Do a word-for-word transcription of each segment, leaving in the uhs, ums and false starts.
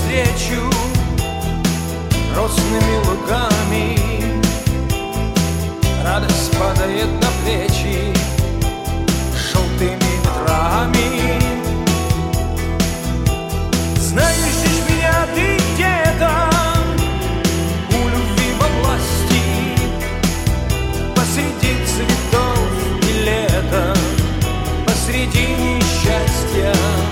навстречу росными лугами. Радость падает на плечи желтыми ветрами. Знаешь, ждешь меня ты где-то у любви во власти, посреди цветов и лета, посреди несчастья.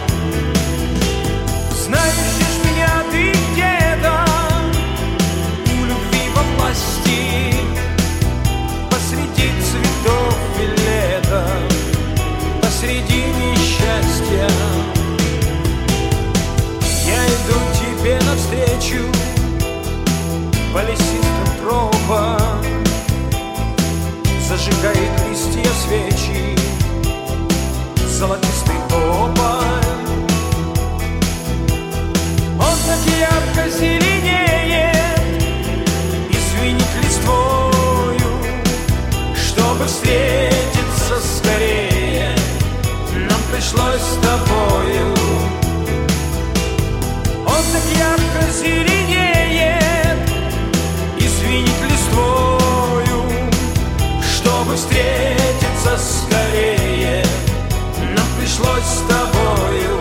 Знаешь, ждешь меня ты где-то у любви во власти, посреди цветов и лета, посреди несчастья. Я иду тебе навстречу по лесистым тропам, зажигает листья свечи золотистый тополь. Он так ярко зеленеет и звенит листвою. Чтобы встретиться скорее, нам пришлось с тобою. Он так ярко зеленеет и звенит листвою. Чтобы встретиться скорее, нам пришлось с тобою.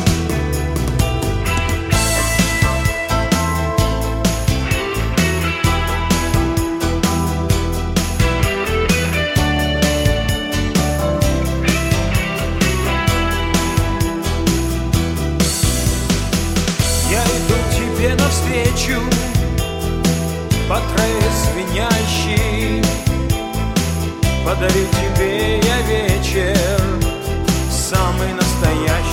Навстречу по траве звенящий, подарю тебе я вечер самый настоящий.